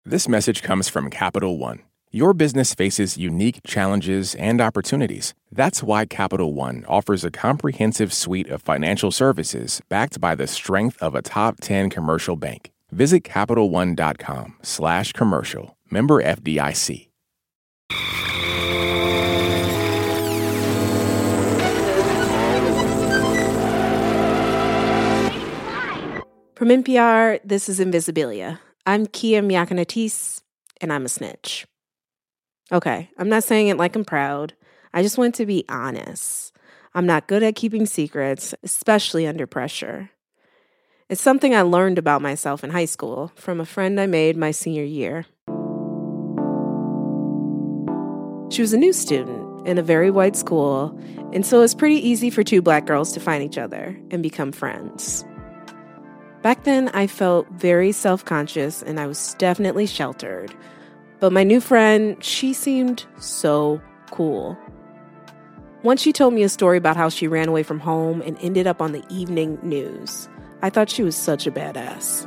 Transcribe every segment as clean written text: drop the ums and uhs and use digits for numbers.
This message comes from Capital One. Your business faces unique challenges and opportunities. That's why Capital One offers a comprehensive suite of financial services backed by the strength of a top 10 commercial bank. Visit CapitalOne.com/commercial. Member FDIC. From NPR, this is Invisibilia. I'm Kia Miakanatis, and I'm a snitch. Okay, I'm not saying it like I'm proud. I just want to be honest. I'm not good at keeping secrets, especially under pressure. It's something I learned about myself in high school from a friend I made my senior year. She was a new student in a very white school, and so it was pretty easy for two Black girls to find each other and become friends. Back then, I felt very self-conscious and I was definitely sheltered. But my new friend, she seemed so cool. Once she told me a story about how she ran away from home and ended up on the evening news. I thought she was such a badass.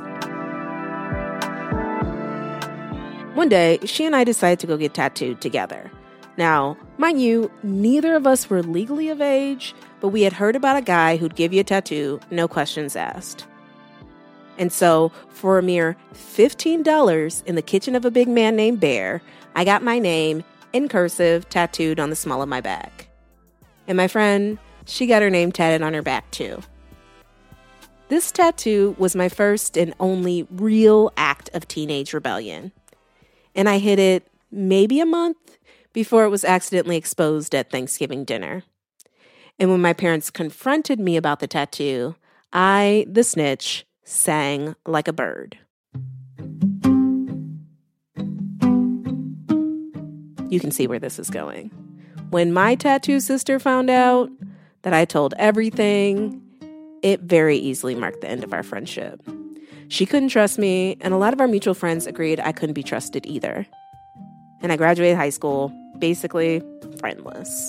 One day, she and I decided to go get tattooed together. Now, mind you, neither of us were legally of age, but we had heard about a guy who'd give you a tattoo, no questions asked. And so, for a mere $15 in the kitchen of a big man named Bear, I got my name, in cursive, tattooed on the small of my back. And my friend, she got her name tatted on her back too. This tattoo was my first and only real act of teenage rebellion. And I hid it maybe a month before it was accidentally exposed at Thanksgiving dinner. And when my parents confronted me about the tattoo, I, the snitch, sang like a bird. You can see where this is going. When my tattoo sister found out that I told everything, it very easily marked the end of our friendship. She couldn't trust me, and a lot of our mutual friends agreed I couldn't be trusted either. And I graduated high school, basically friendless.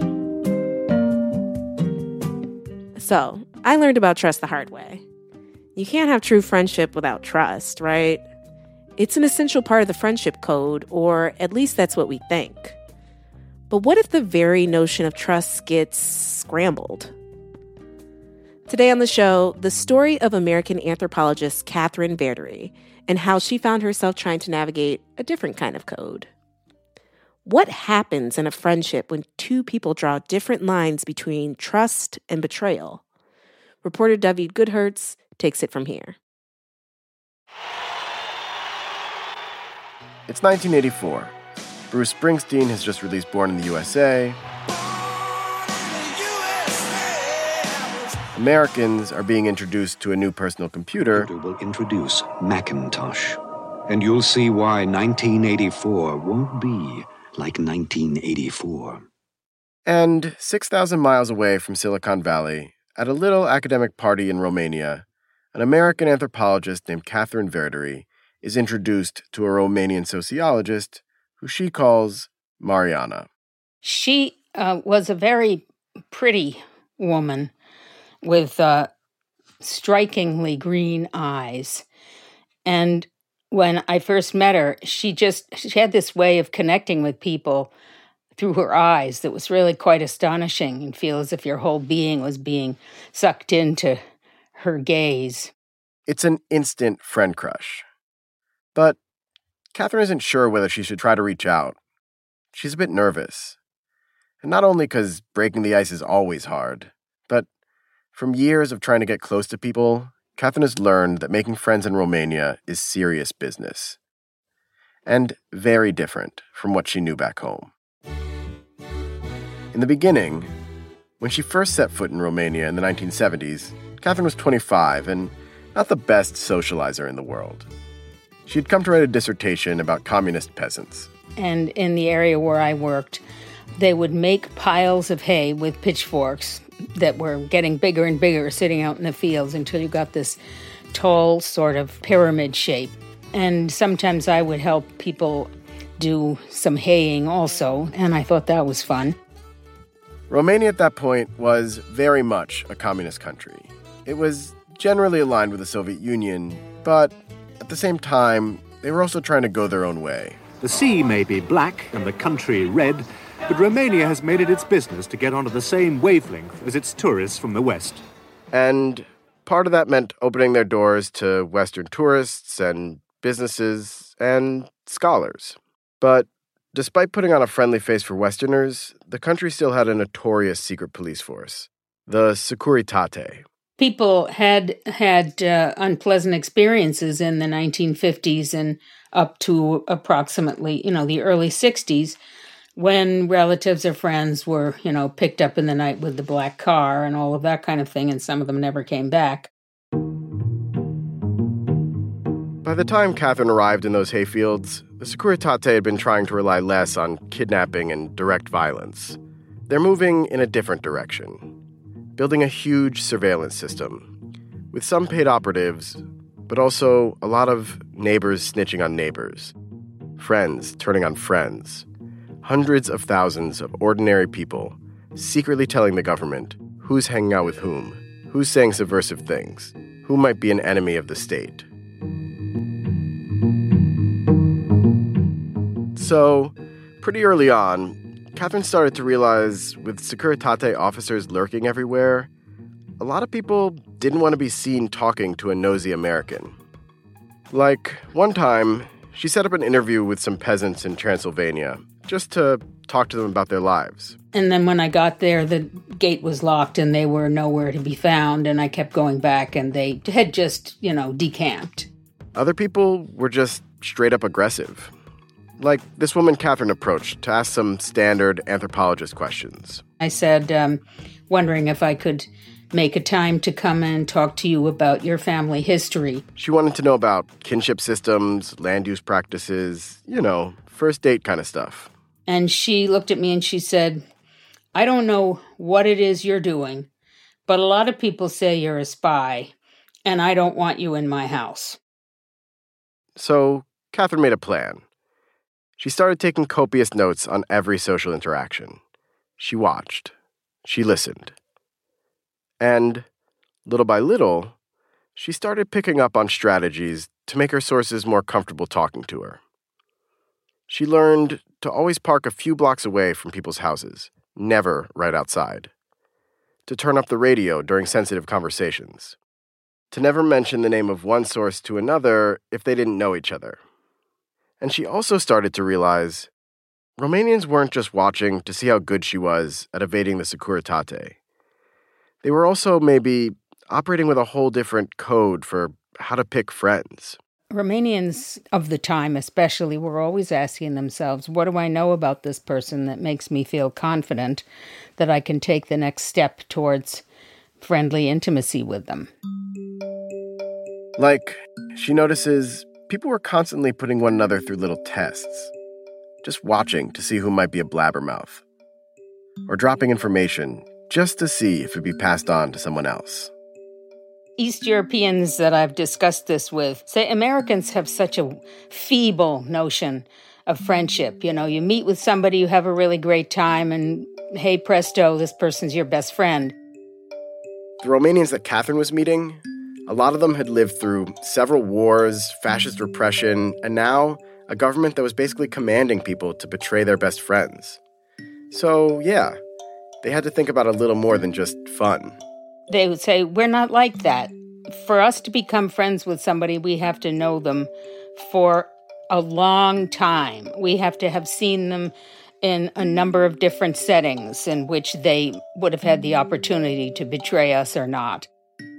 So, I learned about trust the hard way. You can't have true friendship without trust, right? It's an essential part of the friendship code, or at least that's what we think. But what if the very notion of trust gets scrambled? Today on the show, the story of American anthropologist Catherine Verdery and how she found herself trying to navigate a different kind of code. What happens in a friendship when two people draw different lines between trust and betrayal? Reporter David Goodhertz takes it from here. It's 1984. Bruce Springsteen has just released Born in the USA. Americans are being introduced to a new personal computer. Will introduce Macintosh, and you'll see why 1984 won't be like 1984. And 6,000 miles away from Silicon Valley, at a little academic party in Romania, an American anthropologist named Catherine Verdery is introduced to a Romanian sociologist who she calls Mariana. She was a very pretty woman with strikingly green eyes. And when I first met her, she had this way of connecting with people through her eyes that was really quite astonishing, and feel as if your whole being was being sucked into her gaze. It's an instant friend crush. But Catherine isn't sure whether she should try to reach out. She's a bit nervous. And not only because breaking the ice is always hard, but from years of trying to get close to people, Catherine has learned that making friends in Romania is serious business. And very different from what she knew back home. In the beginning, when she first set foot in Romania in the 1970s, Catherine was 25 and not the best socializer in the world. She'd come to write a dissertation about communist peasants. And in the area where I worked, they would make piles of hay with pitchforks that were getting bigger and bigger sitting out in the fields until you got this tall sort of pyramid shape. And sometimes I would help people do some haying also, and I thought that was fun. Romania at that point was very much a communist country. It was generally aligned with the Soviet Union, but at the same time, they were also trying to go their own way. The sea may be black and the country red, but Romania has made it its business to get onto the same wavelength as its tourists from the West. And part of that meant opening their doors to Western tourists and businesses and scholars. But despite putting on a friendly face for Westerners, the country still had a notorious secret police force, the Securitate. People had unpleasant experiences in the 1950s and up to approximately, the early 60s when relatives or friends were, picked up in the night with the black car and all of that kind of thing, and some of them never came back. By the time Catherine arrived in those hayfields, the Securitate had been trying to rely less on kidnapping and direct violence. They're moving in a different direction, building a huge surveillance system, with some paid operatives, but also a lot of neighbors snitching on neighbors, friends turning on friends, hundreds of thousands of ordinary people secretly telling the government who's hanging out with whom, who's saying subversive things, who might be an enemy of the state. So, pretty early on, Catherine started to realize with Securitate officers lurking everywhere, a lot of people didn't want to be seen talking to a nosy American. Like, one time, she set up an interview with some peasants in Transylvania just to talk to them about their lives. And then when I got there, the gate was locked and they were nowhere to be found, and I kept going back and they had just, decamped. Other people were just straight up aggressive. Like this woman Catherine approached to ask some standard anthropologist questions. I said, wondering if I could make a time to come and talk to you about your family history. She wanted to know about kinship systems, land use practices, first date kind of stuff. And she looked at me and she said, I don't know what it is you're doing, but a lot of people say you're a spy, and I don't want you in my house. So Catherine made a plan. She started taking copious notes on every social interaction. She watched. She listened. And, little by little, she started picking up on strategies to make her sources more comfortable talking to her. She learned to always park a few blocks away from people's houses, never right outside. To turn up the radio during sensitive conversations. To never mention the name of one source to another if they didn't know each other. And she also started to realize Romanians weren't just watching to see how good she was at evading the Securitate. They were also maybe operating with a whole different code for how to pick friends. Romanians of the time especially were always asking themselves, what do I know about this person that makes me feel confident that I can take the next step towards friendly intimacy with them? Like, she notices people were constantly putting one another through little tests, just watching to see who might be a blabbermouth, or dropping information just to see if it'd be passed on to someone else. East Europeans that I've discussed this with say Americans have such a feeble notion of friendship. You meet with somebody, you have a really great time, and hey, presto, this person's your best friend. The Romanians that Catherine was meeting, a lot of them had lived through several wars, fascist repression, and now a government that was basically commanding people to betray their best friends. So, yeah, they had to think about a little more than just fun. They would say, we're not like that. For us to become friends with somebody, we have to know them for a long time. We have to have seen them in a number of different settings in which they would have had the opportunity to betray us or not.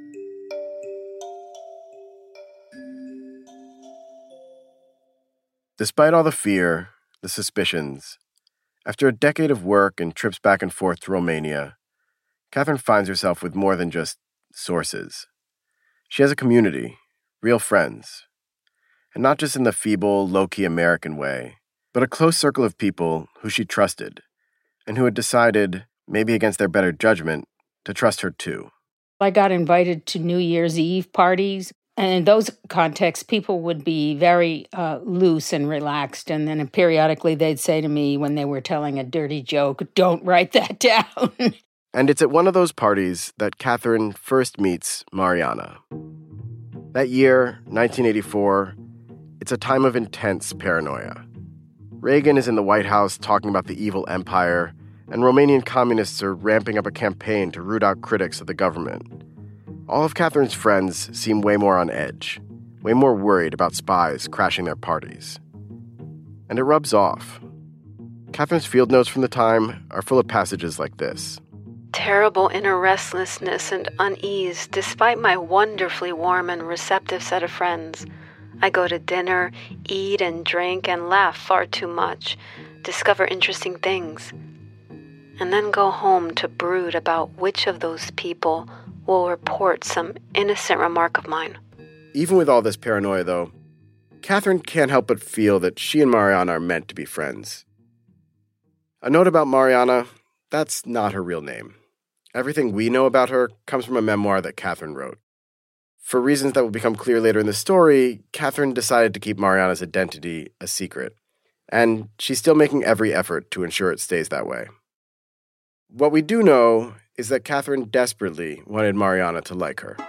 Despite all the fear, the suspicions, after a decade of work and trips back and forth to Romania, Catherine finds herself with more than just sources. She has a community, real friends, and not just in the feeble, low-key American way, but a close circle of people who she trusted and who had decided, maybe against their better judgment, to trust her too. I got invited to New Year's Eve parties. And in those contexts, people would be very loose and relaxed. And then periodically they'd say to me when they were telling a dirty joke, don't write that down. And it's at one of those parties that Catherine first meets Mariana. That year, 1984, it's a time of intense paranoia. Reagan is in the White House talking about the evil empire, and Romanian communists are ramping up a campaign to root out critics of the government. All of Catherine's friends seem way more on edge, way more worried about spies crashing their parties. And it rubs off. Catherine's field notes from the time are full of passages like this. Terrible inner restlessness and unease despite my wonderfully warm and receptive set of friends. I go to dinner, eat and drink and laugh far too much, discover interesting things, and then go home to brood about which of those people will report some innocent remark of mine. Even with all this paranoia, though, Catherine can't help but feel that she and Mariana are meant to be friends. A note about Mariana, that's not her real name. Everything we know about her comes from a memoir that Catherine wrote. For reasons that will become clear later in the story, Catherine decided to keep Mariana's identity a secret, and she's still making every effort to ensure it stays that way. What we do know is that Catherine desperately wanted Mariana to like her.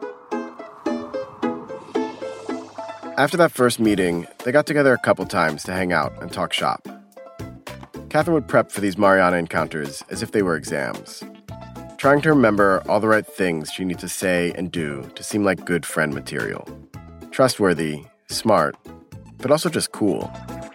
After that first meeting, they got together a couple times to hang out and talk shop. Catherine would prep for these Mariana encounters as if they were exams, trying to remember all the right things she needs to say and do to seem like good friend material. Trustworthy, smart, but also just cool.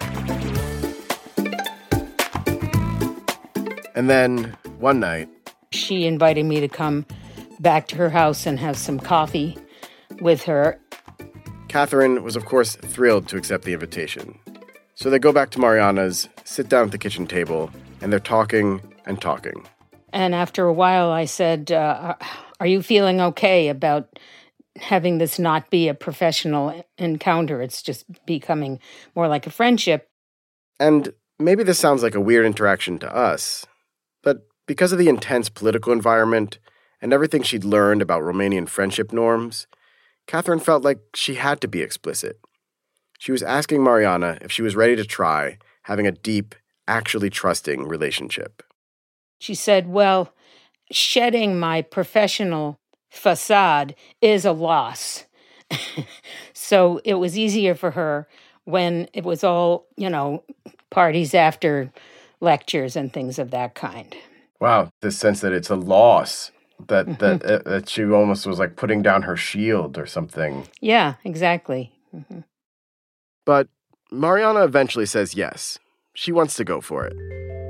And then, one night, she invited me to come back to her house and have some coffee with her. Catherine was, of course, thrilled to accept the invitation. So they go back to Mariana's, sit down at the kitchen table, and they're talking and talking. And after a while, I said, are you feeling okay about having this not be a professional encounter? It's just becoming more like a friendship. And maybe this sounds like a weird interaction to us, but because of the intense political environment and everything she'd learned about Romanian friendship norms, Catherine felt like she had to be explicit. She was asking Mariana if she was ready to try having a deep, actually trusting relationship. She said, well, shedding my professional facade is a loss. So it was easier for her when it was all, parties after lectures and things of that kind. Wow, this sense that it's a loss, that she almost was like putting down her shield or something. Yeah, exactly. Mm-hmm. But Mariana eventually says yes. She wants to go for it.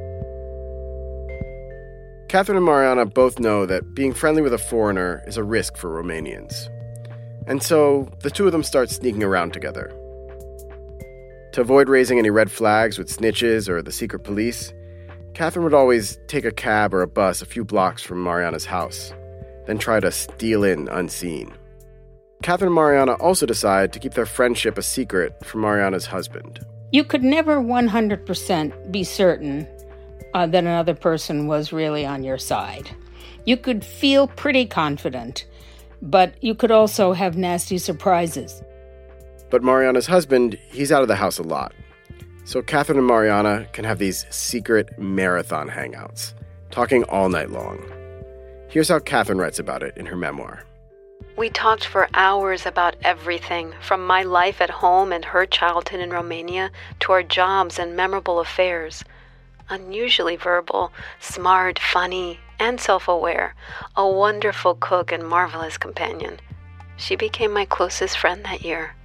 Catherine and Mariana both know that being friendly with a foreigner is a risk for Romanians. And so the two of them start sneaking around together. To avoid raising any red flags with snitches or the secret police, Catherine would always take a cab or a bus a few blocks from Mariana's house, then try to steal in unseen. Catherine and Mariana also decide to keep their friendship a secret from Mariana's husband. You could never 100% be certain that another person was really on your side. You could feel pretty confident, but you could also have nasty surprises. But Mariana's husband, he's out of the house a lot. So Catherine and Mariana can have these secret marathon hangouts, talking all night long. Here's how Catherine writes about it in her memoir. We talked for hours about everything, from my life at home and her childhood in Romania to our jobs and memorable affairs. Unusually verbal, smart, funny, and self-aware, a wonderful cook and marvelous companion. She became my closest friend that year.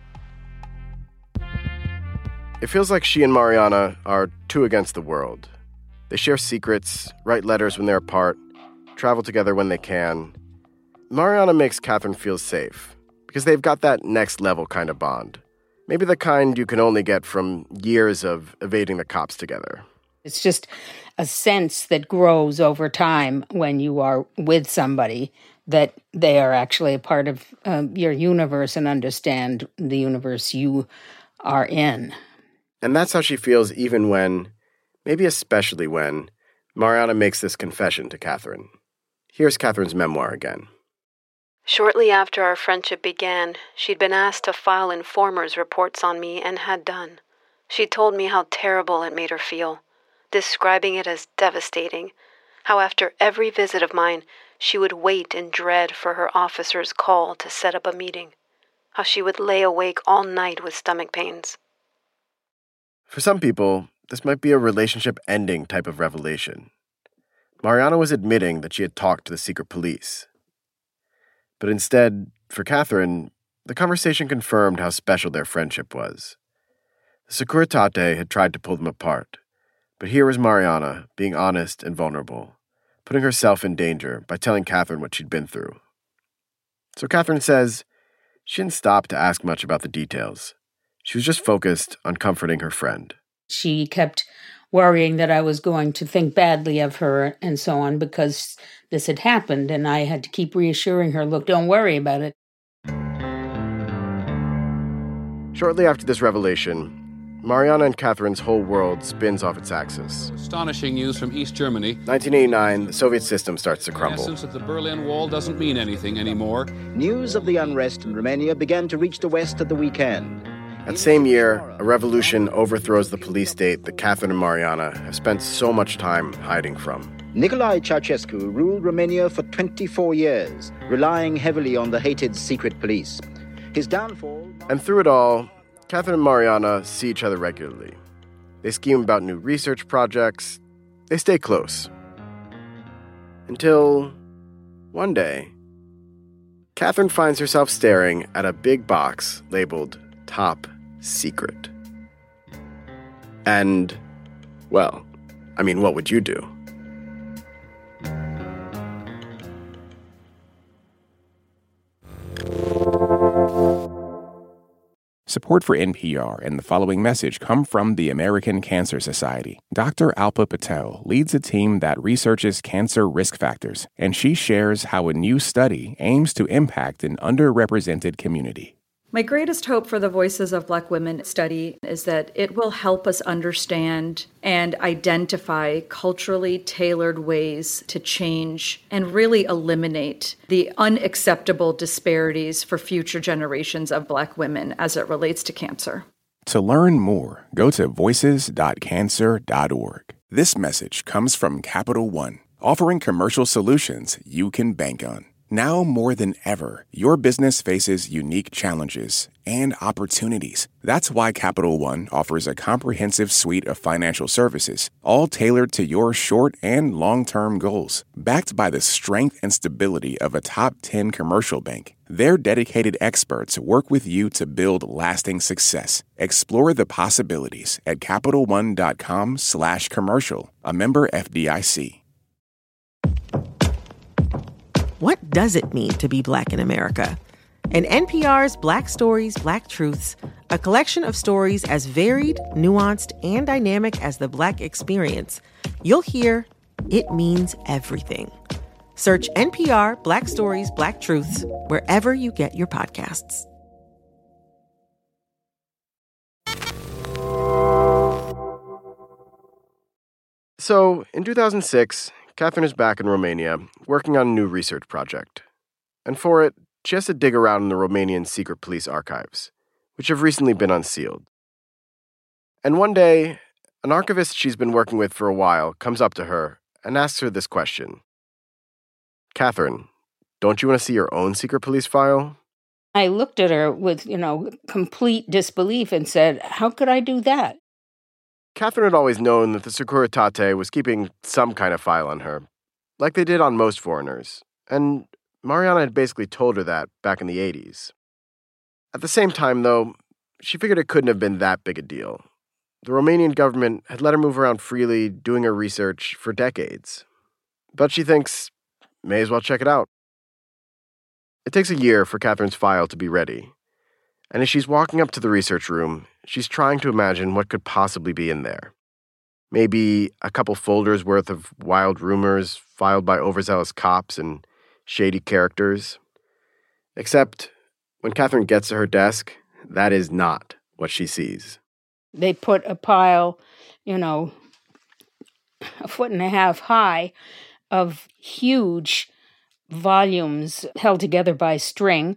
It feels like she and Mariana are two against the world. They share secrets, write letters when they're apart, travel together when they can. Mariana makes Catherine feel safe because they've got that next level kind of bond. Maybe the kind you can only get from years of evading the cops together. It's just a sense that grows over time when you are with somebody that they are actually a part of your universe and understand the universe you are in. And that's how she feels even when, maybe especially when, Mariana makes this confession to Catherine. Here's Catherine's memoir again. Shortly after our friendship began, she'd been asked to file informers' reports on me and had done. She told me how terrible it made her feel, describing it as devastating, how after every visit of mine, she would wait in dread for her officer's call to set up a meeting, how she would lay awake all night with stomach pains. For some people, this might be a relationship-ending type of revelation. Mariana was admitting that she had talked to the secret police. But instead, for Catherine, the conversation confirmed how special their friendship was. The Securitate had tried to pull them apart, but here was Mariana being honest and vulnerable, putting herself in danger by telling Catherine what she'd been through. So Catherine says she didn't stop to ask much about the details. She was just focused on comforting her friend. She kept worrying that I was going to think badly of her and so on because this had happened, and I had to keep reassuring her, look, don't worry about it. Shortly after this revelation, Mariana and Catherine's whole world spins off its axis. Astonishing news from East Germany. 1989, the Soviet system starts to crumble. The essence of the Berlin Wall doesn't mean anything anymore. News of the unrest in Romania began to reach the West at the weekend. That same year, a revolution overthrows the police state that Catherine and Mariana have spent so much time hiding from. Nicolae Ceausescu ruled Romania for 24 years, relying heavily on the hated secret police. His downfall... And through it all, Catherine and Mariana see each other regularly. They scheme about new research projects. They stay close. Until one day, Catherine finds herself staring at a big box labeled Top Secret. And, well, I mean, what would you do? Support for NPR and the following message come from the American Cancer Society. Dr. Alpa Patel leads a team that researches cancer risk factors, and she shares how a new study aims to impact an underrepresented community. My greatest hope for the Voices of Black Women study is that it will help us understand and identify culturally tailored ways to change and really eliminate the unacceptable disparities for future generations of Black women as it relates to cancer. To learn more, go to voices.cancer.org. This message comes from Capital One, offering commercial solutions you can bank on. Now more than ever, your business faces unique challenges and opportunities. That's why Capital One offers a comprehensive suite of financial services, all tailored to your short and long-term goals. Backed by the strength and stability of a top 10 commercial bank, their dedicated experts work with you to build lasting success. Explore the possibilities at CapitalOne.com/commercial, a member FDIC. What does it mean to be Black in America? In NPR's Black Stories, Black Truths, a collection of stories as varied, nuanced, and dynamic as the Black experience, you'll hear it means everything. Search NPR Black Stories, Black Truths wherever you get your podcasts. So, in 2006, Catherine is back in Romania, working on a new research project. And for it, she has to dig around in the Romanian secret police archives, which have recently been unsealed. And one day, an archivist she's been working with for a while comes up to her and asks her this question. Catherine, don't you want to see your own secret police file? I looked at her with, complete disbelief and said, how could I do that? Catherine had always known that the Securitate was keeping some kind of file on her, like they did on most foreigners, and Mariana had basically told her that back in the 80s. At the same time, though, she figured it couldn't have been that big a deal. The Romanian government had let her move around freely, doing her research for decades. But she thinks, may as well check it out. It takes a year for Catherine's file to be ready. And as she's walking up to the research room, she's trying to imagine what could possibly be in there. Maybe a couple folders worth of wild rumors filed by overzealous cops and shady characters. Except when Catherine gets to her desk, that is not what she sees. They put a pile, a 1.5 feet high of huge volumes held together by string.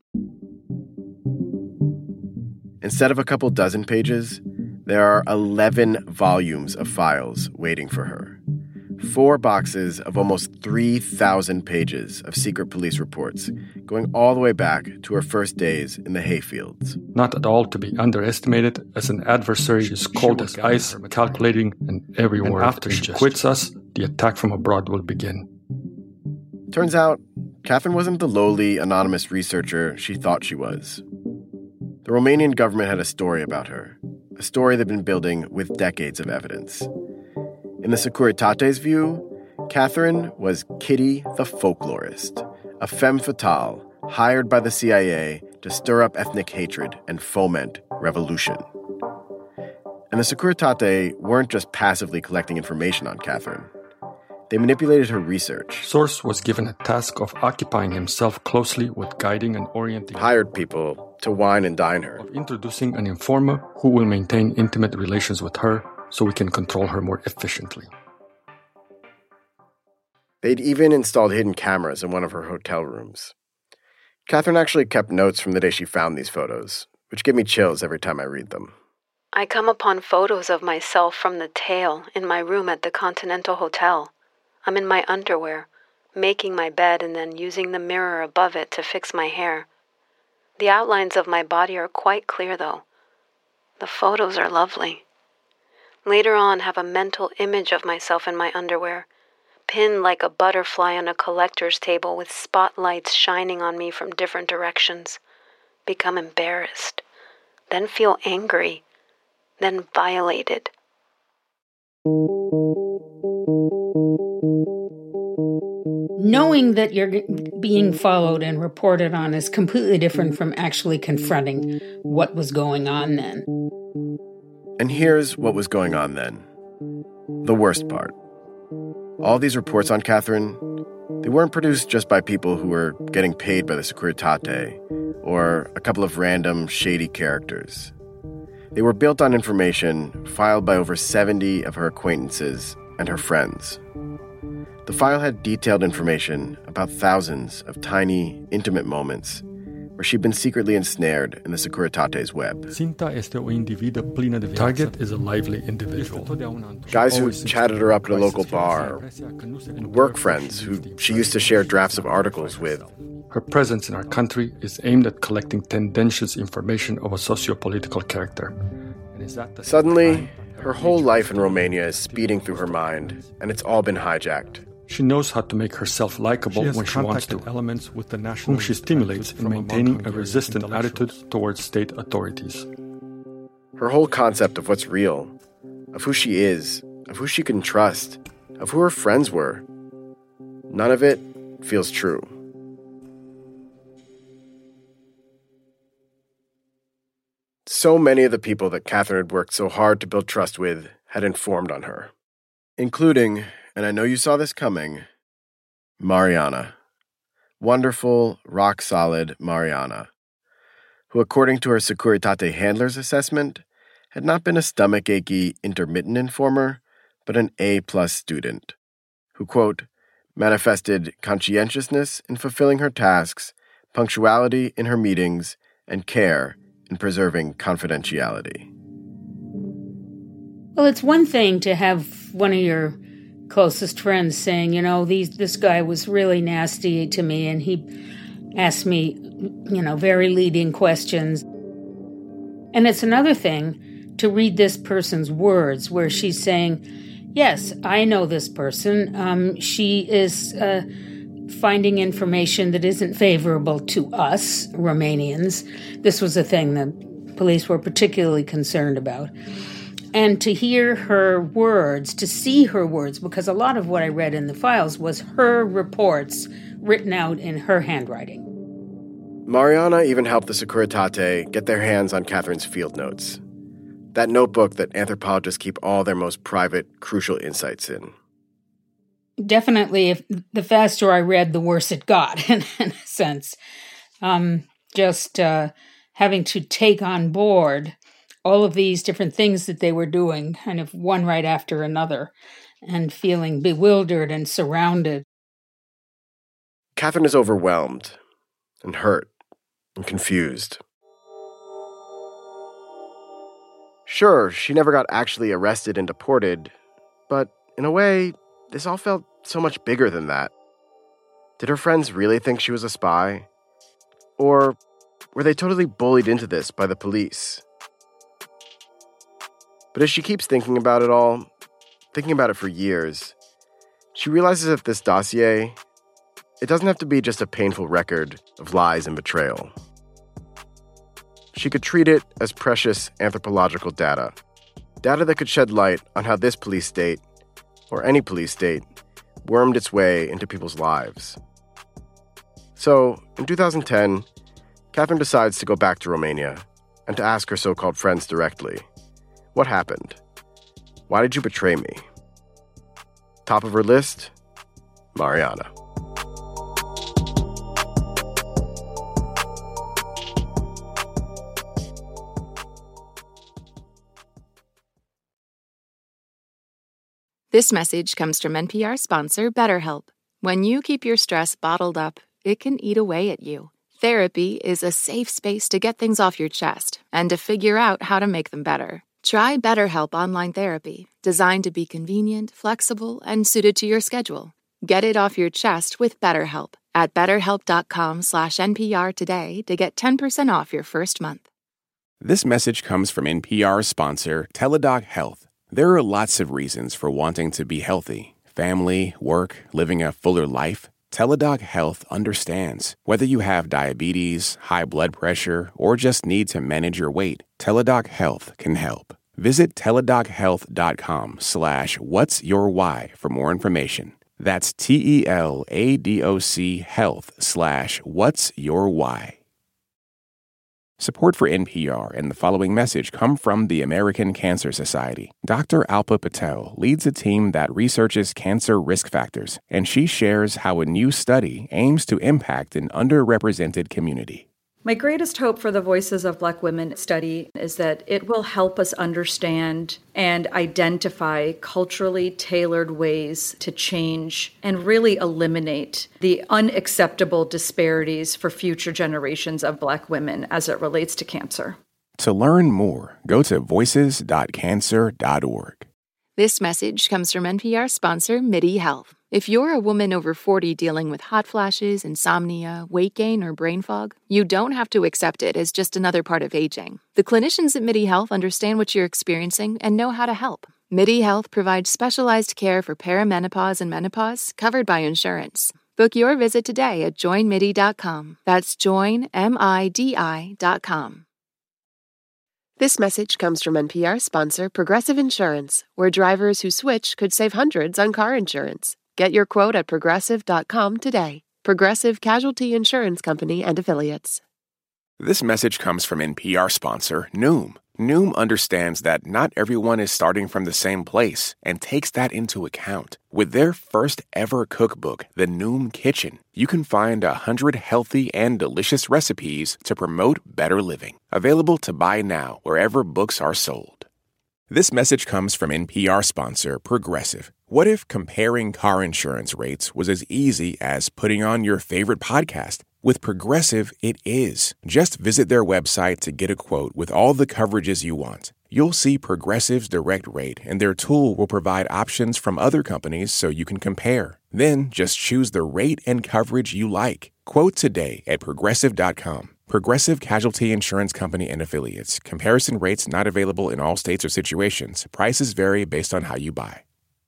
Instead of a couple dozen pages, there are 11 volumes of files waiting for her. 4 boxes of almost 3,000 pages of secret police reports going all the way back to her first days in the hayfields. Not at all to be underestimated, as an adversary is cold as ice, calculating in every word. And after she quits us, the attack from abroad will begin. Turns out, Catherine wasn't the lowly, anonymous researcher she thought she was. The Romanian government had a story about her, a story they'd been building with decades of evidence. In the Securitate's view, Catherine was Kitty the folklorist, a femme fatale hired by the CIA to stir up ethnic hatred and foment revolution. And the Securitate weren't just passively collecting information on Catherine. They manipulated her research. Source was given a task of occupying himself closely with guiding and orienting. Hired people to wine and dine her. Of introducing an informer who will maintain intimate relations with her so we can control her more efficiently. They'd even installed hidden cameras in one of her hotel rooms. Catherine actually kept notes from the day she found these photos, which give me chills every time I read them. I come upon photos of myself from the tail in my room at the Continental Hotel. I'm in my underwear, making my bed and then using the mirror above it to fix my hair. The outlines of my body are quite clear, though. The photos are lovely. Later on, have a mental image of myself in my underwear, pinned like a butterfly on a collector's table with spotlights shining on me from different directions. Become embarrassed, then feel angry, then violated. Knowing that you're being followed and reported on is completely different from actually confronting what was going on then. And here's what was going on then. The worst part. All these reports on Catherine, they weren't produced just by people who were getting paid by the Securitate or a couple of random, shady characters. They were built on information filed by over 70 of her acquaintances and her friends. The file had detailed information about thousands of tiny, intimate moments where she'd been secretly ensnared in the Securitate's web. Target is a lively individual. Guys who chatted her up at a local bar, work friends who she used to share drafts of articles with. Her presence in our country is aimed at collecting tendentious information of a socio-political character. Suddenly, her whole life in Romania is speeding through her mind, and it's all been hijacked. She knows how to make herself likable when she wants to, elements with the whom she stimulates in maintaining a resistant attitude towards state authorities. Her whole concept of what's real, of who she is, of who she can trust, of who her friends were, none of it feels true. So many of the people that Catherine had worked so hard to build trust with had informed on her, including, and I know you saw this coming, Mariana. Wonderful, rock-solid Mariana, who, according to her Securitate handler's assessment, had not been a stomach-achy, intermittent informer, but an A-plus student, who, quote, manifested conscientiousness in fulfilling her tasks, punctuality in her meetings, and care in preserving confidentiality. Well, it's one thing to have one of your closest friends saying, this guy was really nasty to me and he asked me, very leading questions. And it's another thing to read this person's words where she's saying, yes, I know this person. She is finding information that isn't favorable to us, Romanians. This was a thing the police were particularly concerned about. And to hear her words, to see her words, because a lot of what I read in the files was her reports written out in her handwriting. Mariana even helped the Securitate get their hands on Catherine's field notes, that notebook that anthropologists keep all their most private, crucial insights in. Definitely, if the faster I read, the worse it got, in a sense. Just having to take on board all of these different things that they were doing, kind of one right after another, and feeling bewildered and surrounded. Catherine is overwhelmed and hurt and confused. Sure, she never got actually arrested and deported, but in a way, this all felt so much bigger than that. Did her friends really think she was a spy? Or were they totally bullied into this by the police? But as she keeps thinking about it all, thinking about it for years, she realizes that this dossier, it doesn't have to be just a painful record of lies and betrayal. She could treat it as precious anthropological data that could shed light on how this police state, or any police state, wormed its way into people's lives. So, in 2010, Catherine decides to go back to Romania and to ask her so-called friends directly, what happened? Why did you betray me? Top of her list, Mariana. This message comes from NPR sponsor BetterHelp. When you keep your stress bottled up, it can eat away at you. Therapy is a safe space to get things off your chest and to figure out how to make them better. Try BetterHelp Online Therapy, designed to be convenient, flexible, and suited to your schedule. Get it off your chest with BetterHelp at betterhelp.com/NPR today to get 10% off your first month. This message comes from NPR sponsor Teladoc Health. There are lots of reasons for wanting to be healthy. Family, work, living a fuller life. Teladoc Health understands. Whether you have diabetes, high blood pressure, or just need to manage your weight, Teladoc Health can help. Visit teladochealth.com/whatsyourwhy for more information. That's TELADOC health/whatsyourwhy. Support for NPR and the following message come from the American Cancer Society. Dr. Alpa Patel leads a team that researches cancer risk factors, and she shares how a new study aims to impact an underrepresented community. My greatest hope for the Voices of Black Women study is that it will help us understand and identify culturally tailored ways to change and really eliminate the unacceptable disparities for future generations of Black women as it relates to cancer. To learn more, go to voices.cancer.org. This message comes from NPR sponsor MIDI Health. If you're a woman over 40 dealing with hot flashes, insomnia, weight gain, or brain fog, you don't have to accept it as just another part of aging. The clinicians at MIDI Health understand what you're experiencing and know how to help. MIDI Health provides specialized care for perimenopause and menopause covered by insurance. Book your visit today at joinmidi.com. That's joinmidi.com. This message comes from NPR sponsor Progressive Insurance, where drivers who switch could save hundreds on car insurance. Get your quote at progressive.com today. Progressive Casualty Insurance Company and Affiliates. This message comes from NPR sponsor Noom. Noom understands that not everyone is starting from the same place and takes that into account. With their first ever cookbook, The Noom Kitchen, you can find 100 healthy and delicious recipes to promote better living. Available to buy now wherever books are sold. This message comes from NPR sponsor Progressive. What if comparing car insurance rates was as easy as putting on your favorite podcast? With Progressive, it is. Just visit their website to get a quote with all the coverages you want. You'll see Progressive's direct rate, and their tool will provide options from other companies so you can compare. Then just choose the rate and coverage you like. Quote today at Progressive.com. Progressive Casualty Insurance Company and Affiliates. Comparison rates not available in all states or situations. Prices vary based on how you buy.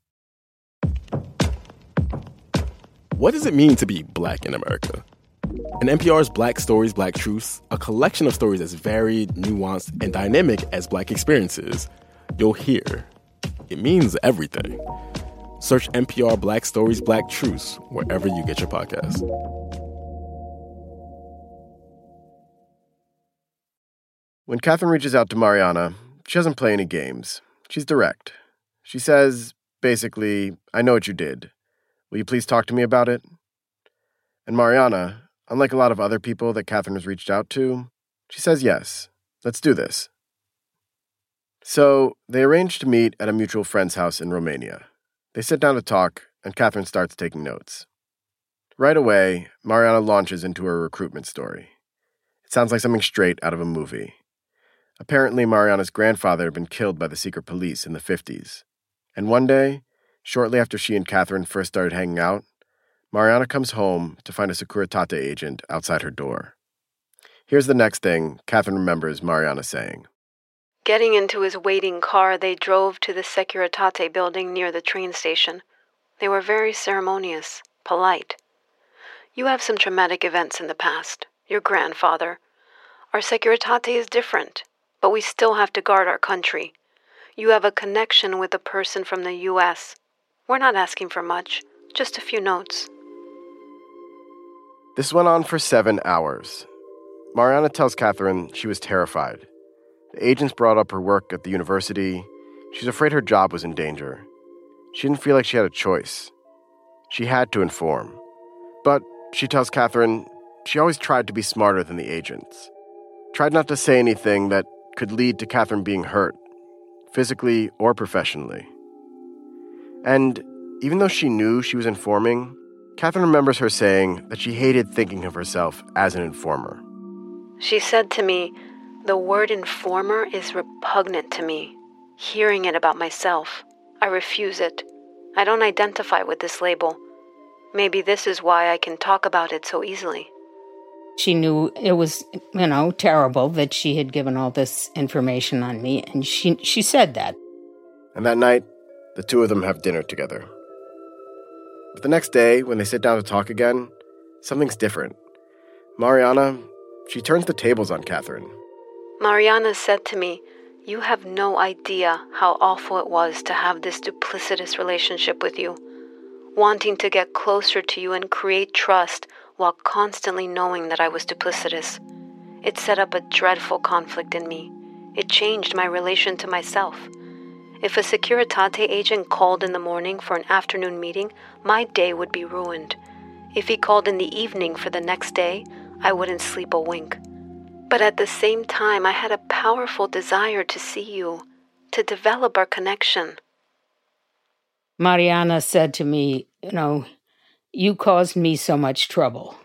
What does it mean to be Black in America? In NPR's Black Stories, Black Truths, a collection of stories as varied, nuanced, and dynamic as Black experiences, you'll hear it means everything. Search NPR Black Stories, Black Truths wherever you get your podcasts. When Catherine reaches out to Mariana, she doesn't play any games. She's direct. She says, basically, I know what you did. Will you please talk to me about it? And Mariana, unlike a lot of other people that Catherine has reached out to, she says yes. Let's do this. So they arrange to meet at a mutual friend's house in Romania. They sit down to talk, and Catherine starts taking notes. Right away, Mariana launches into her recruitment story. It sounds like something straight out of a movie. Apparently, Mariana's grandfather had been killed by the secret police in the 50s. And one day, shortly after she and Catherine first started hanging out, Mariana comes home to find a Securitate agent outside her door. Here's the next thing Catherine remembers Mariana saying. Getting into his waiting car, they drove to the Securitate building near the train station. They were very ceremonious, polite. You have some traumatic events in the past. Your grandfather. Our Securitate is different, but we still have to guard our country. You have a connection with a person from the U.S. We're not asking for much, just a few notes. This went on for 7 hours. Mariana tells Catherine she was terrified. The agents brought up her work at the university. She's afraid her job was in danger. She didn't feel like she had a choice. She had to inform. But, she tells Catherine, she always tried to be smarter than the agents. Tried not to say anything that could lead to Catherine being hurt, physically or professionally. And even though she knew she was informing, Catherine remembers her saying that she hated thinking of herself as an informer. She said to me, "The word informer is repugnant to me. Hearing it about myself, I refuse it. I don't identify with this label. Maybe this is why I can talk about it so easily." She knew it was, terrible that she had given all this information on me, and she said that. And that night, the two of them have dinner together. But the next day, when they sit down to talk again, something's different. Mariana, she turns the tables on Catherine. Mariana said to me, "You have no idea how awful it was to have this duplicitous relationship with you, wanting to get closer to you and create trust while constantly knowing that I was duplicitous. It set up a dreadful conflict in me. It changed my relation to myself. If a Securitate agent called in the morning for an afternoon meeting, my day would be ruined. If he called in the evening for the next day, I wouldn't sleep a wink. But at the same time, I had a powerful desire to see you, to develop our connection." Mariana said to me, "You caused me so much trouble,"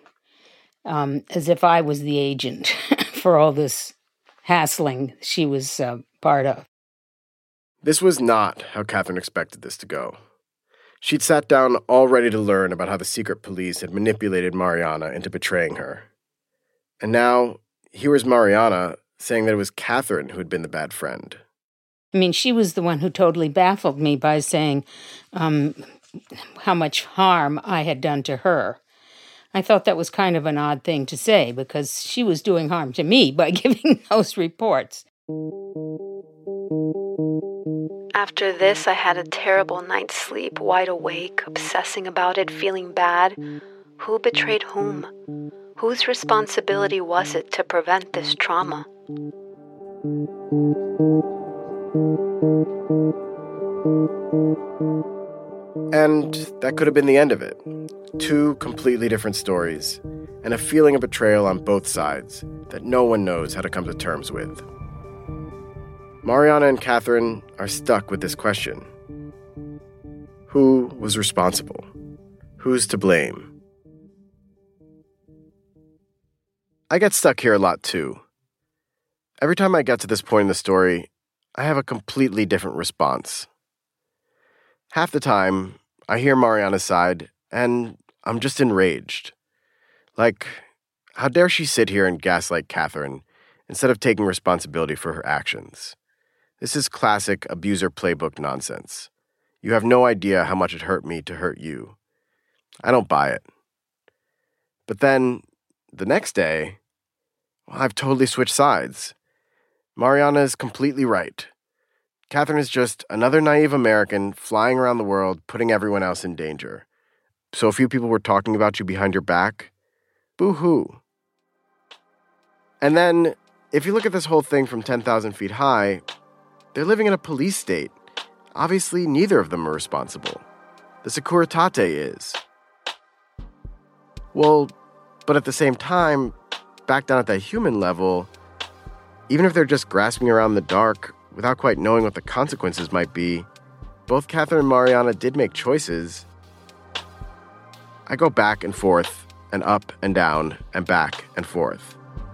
as if I was the agent for all this hassling she was part of. This was not how Catherine expected this to go. She'd sat down all ready to learn about how the secret police had manipulated Mariana into betraying her. And now, here was Mariana saying that it was Catherine who had been the bad friend. She was the one who totally baffled me by saying how much harm I had done to her. I thought that was kind of an odd thing to say, because she was doing harm to me by giving those reports. After this, I had a terrible night's sleep, wide awake, obsessing about it, feeling bad. Who betrayed whom? Whose responsibility was it to prevent this trauma? And that could have been the end of it. 2 completely different stories, and a feeling of betrayal on both sides that no one knows how to come to terms with. Mariana and Catherine are stuck with this question. Who was responsible? Who's to blame? I get stuck here a lot too. Every time I get to this point in the story, I have a completely different response. Half the time, I hear Mariana's side, and I'm just enraged. Like, how dare she sit here and gaslight Catherine instead of taking responsibility for her actions? This is classic abuser playbook nonsense. You have no idea how much it hurt me to hurt you. I don't buy it. But then, the next day, I've totally switched sides. Mariana is completely right. Catherine is just another naive American flying around the world, putting everyone else in danger. So a few people were talking about you behind your back? Boo-hoo. And then, if you look at this whole thing from 10,000 feet high, they're living in a police state. Obviously, neither of them are responsible. The Securitate is. Well, but at the same time, back down at that human level, even if they're just grasping around in the dark without quite knowing what the consequences might be, both Catherine and Mariana did make choices. I go back and forth, and up and down, and back and forth.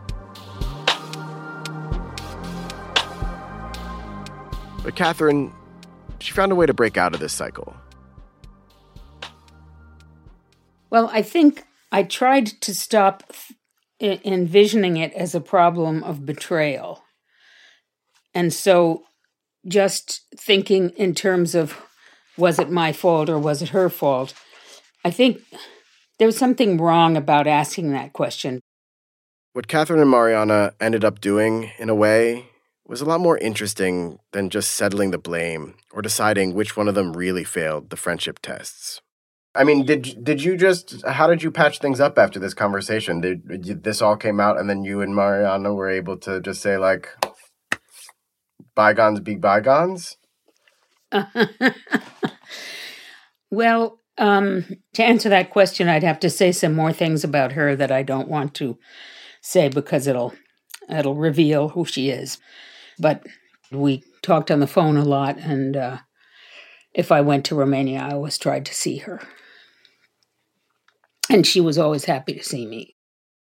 But Catherine, she found a way to break out of this cycle. Well, I think I tried to stop envisioning it as a problem of betrayal. And so just thinking in terms of, was it my fault or was it her fault? I think there was something wrong about asking that question. What Catherine and Mariana ended up doing, in a way, was a lot more interesting than just settling the blame or deciding which one of them really failed the friendship tests. I mean, how did you patch things up after this conversation? This all came out and then you and Mariana were able to just say, like, bygones be bygones? Well, to answer that question, I'd have to say some more things about her that I don't want to say because it'll reveal who she is. But we talked on the phone a lot, and if I went to Romania, I always tried to see her. And she was always happy to see me.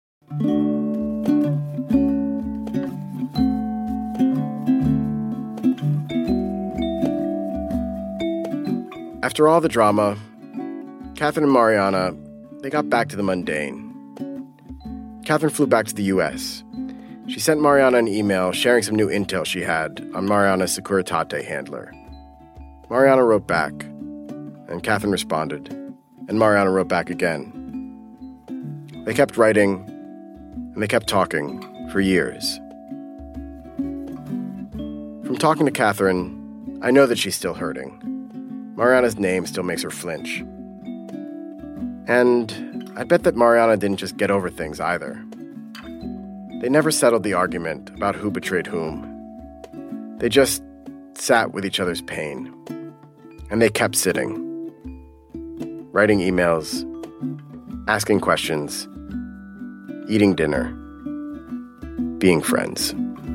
After all the drama, Catherine and Mariana, they got back to the mundane. Catherine flew back to the U.S. She sent Mariana an email sharing some new intel she had on Mariana's Securitate handler. Mariana wrote back, and Catherine responded, and Mariana wrote back again. They kept writing, and they kept talking for years. From talking to Catherine, I know that she's still hurting. Mariana's name still makes her flinch. And I bet that Mariana didn't just get over things either. They never settled the argument about who betrayed whom. They just sat with each other's pain. And they kept sitting. Writing emails, asking questions, eating dinner, being friends.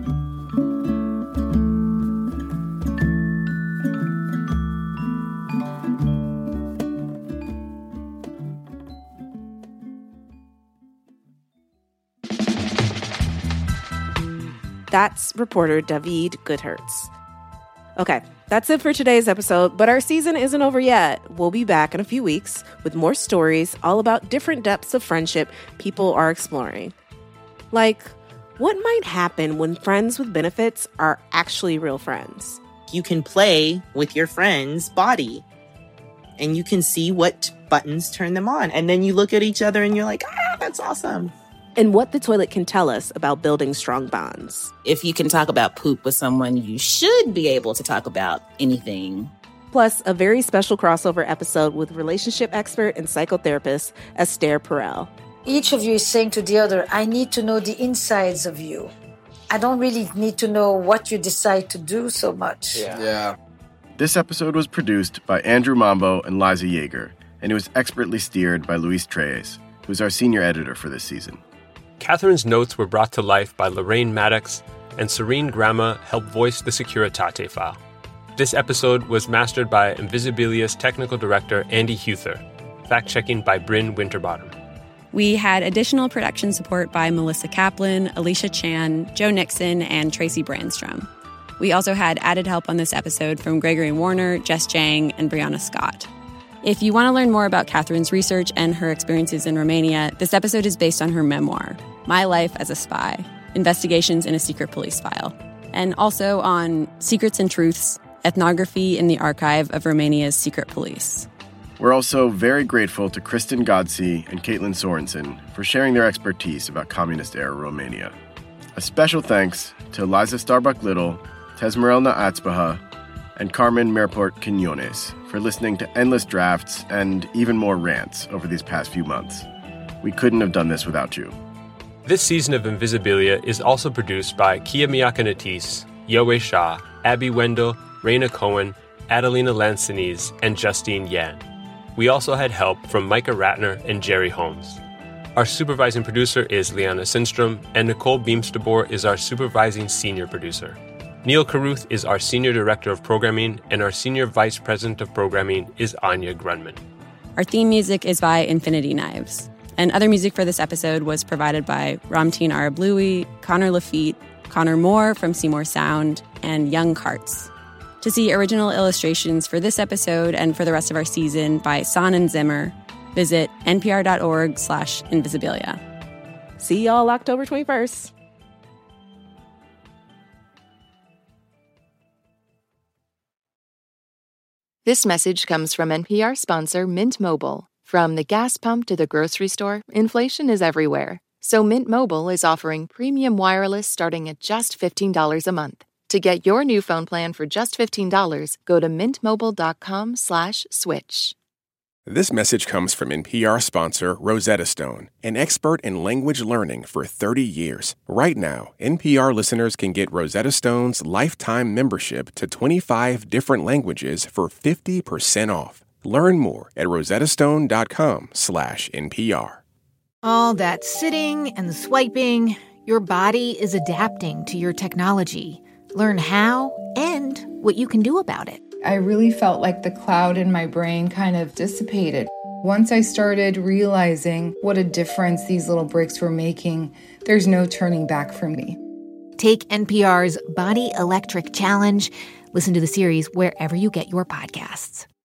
That's reporter David Goodhertz. Okay, that's it for today's episode, but our season isn't over yet. We'll be back in a few weeks with more stories all about different depths of friendship people are exploring. Like, what might happen when friends with benefits are actually real friends? You can play with your friend's body, and you can see what buttons turn them on. And then you look at each other and you're like, that's awesome. And what the toilet can tell us about building strong bonds. If you can talk about poop with someone, you should be able to talk about anything. Plus, a very special crossover episode with relationship expert and psychotherapist Esther Perel. Each of you is saying to the other, I need to know the insides of you. I don't really need to know what you decide to do so much. Yeah. This episode was produced by Andrew Mambo and Liza Yeager, and it was expertly steered by Luis Treyes, who's our senior editor for this season. Catherine's notes were brought to life by Lorraine Maddox, and Serene Grama helped voice the Securitate file. This episode was mastered by Invisibilia's technical director, Andy Huther, fact-checking by Bryn Winterbottom. We had additional production support by Melissa Kaplan, Alicia Chan, Joe Nixon, and Tracy Brandstrom. We also had added help on this episode from Gregory Warner, Jess Jang, and Brianna Scott. If you want to learn more about Catherine's research and her experiences in Romania, this episode is based on her memoir, My Life as a Spy, Investigations in a Secret Police File, and also on Secrets and Truths, Ethnography in the Archive of Romania's Secret Police. We're also very grateful to Kristen Godsey and Caitlin Sorensen for sharing their expertise about communist-era Romania. A special thanks to Eliza Starbuck-Little, Tesmerelna Atzbaha, and Carmen Merport Quinones for listening to endless drafts and even more rants over these past few months. We couldn't have done this without you. This season of Invisibilia is also produced by Kia Miakanatis, Yoe Shah, Abby Wendell, Raina Cohen, Adelina Lancinese, and Justine Yan. We also had help from Micah Ratner and Jerry Holmes. Our supervising producer is Liana Sindstrom, and Nicole Beamstabor is our supervising senior producer. Neil Carruth is our Senior Director of Programming, and our Senior Vice President of Programming is Anya Grunman. Our theme music is by Infinity Knives. And other music for this episode was provided by Ramteen Arablouei, Connor Lafitte, Connor Moore from Seymour Sound, and Young Karts. To see original illustrations for this episode and for the rest of our season by San and Zimmer, visit npr.org/invisibilia. See y'all October 21st. This message comes from NPR sponsor Mint Mobile. From the gas pump to the grocery store, inflation is everywhere. So Mint Mobile is offering premium wireless starting at just $15 a month. To get your new phone plan for just $15, go to mintmobile.com/switch. This message comes from NPR sponsor Rosetta Stone, an expert in language learning for 30 years. Right now, NPR listeners can get Rosetta Stone's lifetime membership to 25 different languages for 50% off. Learn more at rosettastone.com/NPR. All that sitting and swiping, your body is adapting to your technology. Learn how and what you can do about it. I really felt like the cloud in my brain kind of dissipated. Once I started realizing what a difference these little breaks were making, there's no turning back for me. Take NPR's Body Electric Challenge. Listen to the series wherever you get your podcasts.